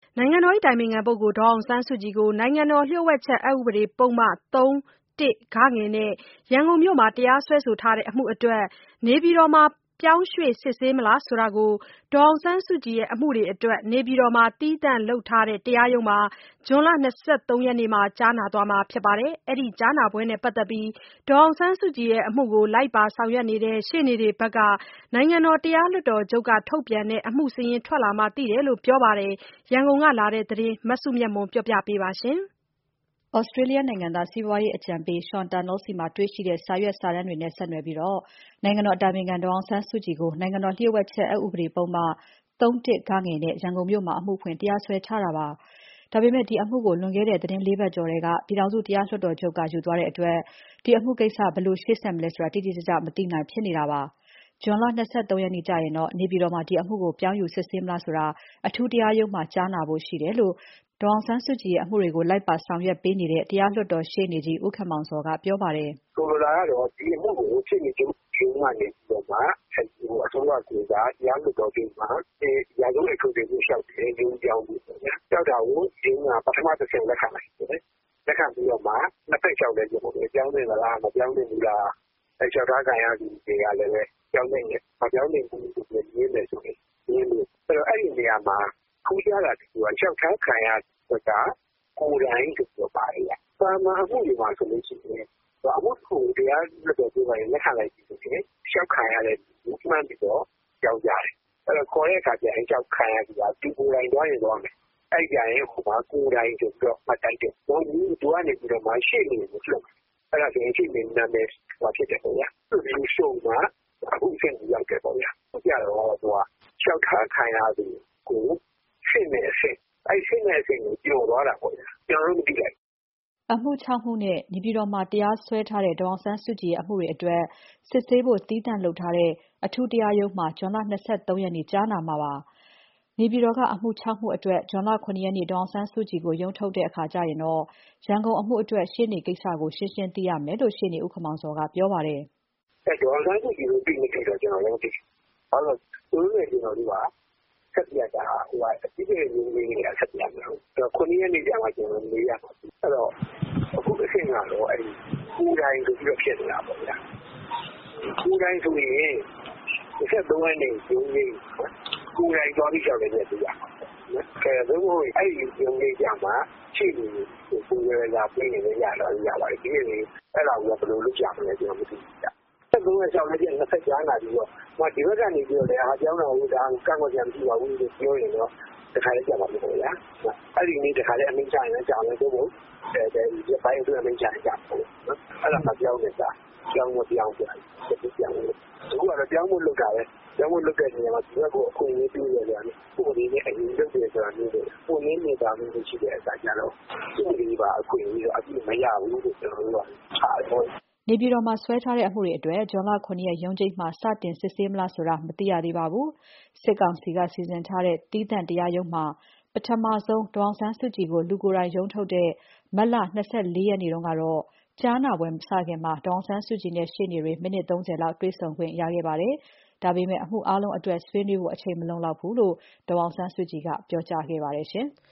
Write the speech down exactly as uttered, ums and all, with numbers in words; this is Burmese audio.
နိုင်ငံတော်အတိုင်ပင်ခံပုဂ္ဂိုလ်ဒေါ်အောင်ဆန်းစုကြည်ကိုနိုင်ငံတော်လျှို့ဝှက်ချက်အက်ဥပဒေပုဒ်မ ၃ (၁) (ဂ) နဲ့ ရန်ကုန်မြို့မှာ တရားစွဲဆိုထားတဲ့အမှုအတွက် နေပြည်တော်မှာ ပြောင်းရွှေ့စစ်ဆေးမလားဆိုတာကို ဒေါ်အောင်ဆန်းစုကြည်ရဲ့ အမှုတွေအတွက် နေပြည်တော်မှာ သီးသန့်လုပ်ထားတဲ့ တရားရုံးမှာ ဇွန်လ ၂၃ ရက်နေ့မှာ ကြားနာသွားမှာဖြစ်ပါတယ်။ အဲဒီကြားနာပွဲနဲ့ပတ်သက်ပြီး ဒေါ်အောင်ဆန်းစုကြည်ရဲ့အမှုကို လိုက်ပါဆောင်ရွက်နေတဲ့ ရှေ့နေတွေဘက်က နိုင်ငံတော်တရားလွှတ်တော်ချုပ်က ထုတ်ပြန်တဲ့ အမှုစာရင်းထွက်လာမှ သိတယ်လို့ ပြောပါတယ်။ ရန်ကုန်ကလာတဲ့သတင်းကို မစုမြတ်မွန်က ပြောပြပါမယ်။ Australia နိုင်ငံသား စီးပွားရေးအကြံပေး Sean Turnell ဆီမှာတွေ့ရှိတဲ့ စာရွက်စာတမ်းတွေနဲ့ဆက်နွယ်ပြီး နိုင်ငံတော်အတိုင်ပင်ခံဒေါ်အောင်ဆန်းစုကြည်ကို နိုင်ငံတော်လျှို့ဝှက်ချက်အက်ဥပဒေပုဒ်မ ၃ (၁) (ဂ) နဲ့ ရန်ကုန်မြို့မှာ အမှုဖွင့်တရားစွဲထားတာပါ။ ဒါပေမဲ့ ဒီအမှုကို လွန်ခဲ့တဲ့ သီတင်း ၄ ပတ်ကျော်ထဲက ပြည်ထောင်စုတရားလွှတ်တော်ချုပ်က ယူသွားတဲ့အတွက် ဒီအမှုကိစ္စ ဘယ်လိုရှေ့ဆက်မလဲဆိုတာ တိတိကျကျ မသိနိုင်ဖြစ်နေတာပါ။ ဇွန်လ ၂၃ ရက်နေ့ကျရင်တော့ နေပြည်တော်မှာ ဒီအမှုကို ပြောင်းယူစစ်ဆေးမလားဆိုတာ အထူးတရားရုံးမှာ ကြားနာဖို့ရှိတယ်လို့ ဒေါ်အောင်ဆန်းစုကြည်ရဲ့ အမှုတွေကို လိုက်ပါဆောင်ရွက်ပေးနေတဲ့ တရားလွှတ်တော်ရှေ့နေကြီး ဦးခင်မောင်ဇော်ကပြောပါတယ်။ "ဆိုလိုတာကတော့ဒီအမှုကိုရှေ့နေချုပ်ရုံးကနေပြီးတော့မှအစိုးရကိုယ်စားတရားလွှတ်တော်ချုပ်မှာရာဇဝတ်အထွေထွေမှုလျှောက်တယ်ရုံးပြောင်းဖို့ပေါ့ဗျာ။လျှောက်တာကိုရုံးကပထမတစ်ဆင့်လက်ခံလိုက်တယ်။လက်ခံပြီးတော့မှနှစ်ဖက်လျှောက်လဲကြပေါ့။ပြောင်းသင့်သလားမပြောင်းသင့်ဘူးလား။အဲလျှောက်ထားခံရသူတွေကလည်းပဲပြောင်းသင့်တယ်မပြောင်းသင့်ဘူးဆိုပြီးငြင်းတယ်ဆိုရင်ငြင်းလို့အဲ့တော့အဲ့ဒီနေရာမှာထူးခြားတာကလျှောက်ထားခံရသူကကိုယ်တိုင်ဆိုတော့ပါတယ်ဗျ။သာမန်အမှုတွေမှာဆိုလို့ရှိရင်အမှုကိုတရားလွှတ်တော်ချုပ်ကလက်ခံလိုက်ပြီဆိုရင်လျှောက်ခံရတဲ့လူမှန်ပြီးတော့ကြောက်ကြတယ်။အဲ့တော့ခေါ်တဲ့အခါကျရင်လျှောက်ခံရသူကဒီကိုယ်တိုင်သွားရင်သွားမယ်။အဲ့ကြရင်ဟိုမှာကိုယ်တိုင်ဆိုပြီးတော့မှတ်တိုက်တယ်။ဘုံကြီးသူကနေပြီးတော့မှရှေ့နေကိုလွှတ်မယ်။အဲ့ဒါဆိုရင်ရှေ့နေနာမည်ဟောဖြစ်တယ်ပေါ့ဗျာ။သူ့လူရှုံမှာအခုအဆင့်ကြီးရောက်တယ်ပေါ့ဗျာ။ကြတော့သူကလျှောက်ထားခံရသူကိုရှင်းနေအဆင့်အဲ့ရှင်းနေအဆင့်ကိုကျော်သွားတာပေါ့ဗျာ။ကျွန်တော်တို့မသိလိုက်အမှု ၆ မှုနဲ့နေပြည်တော်မှာတရားစွဲထားတဲ့ဒေါ်အောင်ဆန်းစုကြည်ရဲ့အမှုတွေအတွက် စစ်ဆေးဖို့သီးသန့်လုပ်ထားတဲ့ အထူးတရားရုံးမှာ ဇွန်လ ၂၃ ရက်နေ့ ကြားနာမှာပါ။ နေပြည်တော်ကအမှု ၆ မှုအတွက် ဇွန်လ ၇ ရက်နေ့ ဒေါ်အောင်ဆန်းစုကြည်ကို ရုံးထုတ်တဲ့အခါကျရင်တော့ ရန်ကုန်အမှုအတွက် ရှေ့နေကိစ္စကို ရှင်းရှင်းသိရမယ်လို့ ရှေ့နေဦးခင်မောင်ဇော်ကပြောပါတယ်။ "အဲဒေါ်အောင်ဆန်းစုကြည်ကိုသိမသိတော့ကျွန်တော်လည်းမသိဘူး။ဘာလို့လဲသူတို့နဲ့ကျွန်တော်တို့ကဆက်ပြတာဟိုကအတိအကျရုံးလေးကဆက်ပြမယ်ဟုတ်။ခုနှစ်ရက်နေ့ကျမှကျွန်တော်မေးရမှာ။အဲ့တော့အခုအဆင့်ကတော့အဲ့ဒီကိုယ်တိုင်ဆိုပြီးတော့ဖြစ်နေတာပေါ့ဗျာ။ကိုယ်တိုင်ဆိုရင်၂၃ရက်နေ့ရုံးလေးကိုယ်တိုင်သွားပြီးလျှောက်တယ်ပြရမှာနော်။အဲဒါမို့အဲ့ဒီရုံးလေးကြမှာရှေ့နေကိုကိုယ်ရယ်လာပြင်နေရတော့ရပါတယ်။ဒီနေ့အဲ့ဒါကိုဘယ်လိုလုပ်ကြမလဲကျွန်တော်မသိဘူးဗျ။ဆက်သုံးရက်လျှောက်လဲချက်နှစ်ဖက်ကြားနာပြီးတော့ဟိုဒီဘက်ကနေပြီးတော့လည်းဟာကြောင်းတော်ဟိုဒါကန့်ကွက်ကြမရှိပါဘူးလို့ပြောရင်တော့တခါလေးကြပါလို့ပေါ့ဗျာ။အဲ့ဒီနေ့တခါလေးအမိန့်ချရင်လည်းကြောင်လည်းတို့ဘူး။အဲဒီဘိုင်းအတွင်းအမိန့်ချရင်ကြောင်ပေါ့နော်။အဲ့ဒါမှပြောင်းနေတာပြောင်းမပြောင်းပြန်တယ်ပြောင်းလို့အခုကတော့ပြောင်းဖို့လုပ်တာပဲ။ပြောင်းဖို့လုပ်တဲ့နေရာမှာဒီဘက်ကိုအခွင့်အရေးပေးရတယ်။ကိုယ်ဒီနေ့အရင်လုပ်တယ်ဆိုတာမျိုးတွေပုံရင်းနေတာမျိုးရှိတဲ့အစားကြတော့သူ့လေးပါအခွင့်အရေးတော့အပြည့်မရဘူးလို့ကျွန်တော်တို့ကခြားတော့နေပြည်တော်မှာစွဲထားတဲ့အမှုတွေအတွက် ဇွန်လ ၇ ရက်ရုံးချိန်းမှာစတင်စစ်ဆေးမလားဆိုတာ မသိရသေးပါဘူး။ စစ်ကောင်စီက စီစဉ်ထားတဲ့ သီးသန့်တရားရုံးမှာ ပထမဆုံးဒေါ်အောင်ဆန်းစုကြည်ကို လူကိုယ်တိုင်ရုံးထုတ်တဲ့ မတ်လ ၂၄ ရက်နေ့တုန်းကတော့ ကြားနာပွဲမစခင် ဒေါ်အောင်ဆန်းစုကြည်နဲ့ ရှေ့နေတွေ မိနစ် ၃၀ လောက်တွေ့ဆုံခွင့်ရခဲ့ပါတယ်။ ဒါပေမဲ့ အမှုအားလုံးအတွက်ဆွေးနွေးဖို့ အချိန်မလုံလောက်ဘူးလို့ ဒေါ်အောင်ဆန်းစုကြည်က ပြောကြားခဲ့ပါတယ်ရှင်။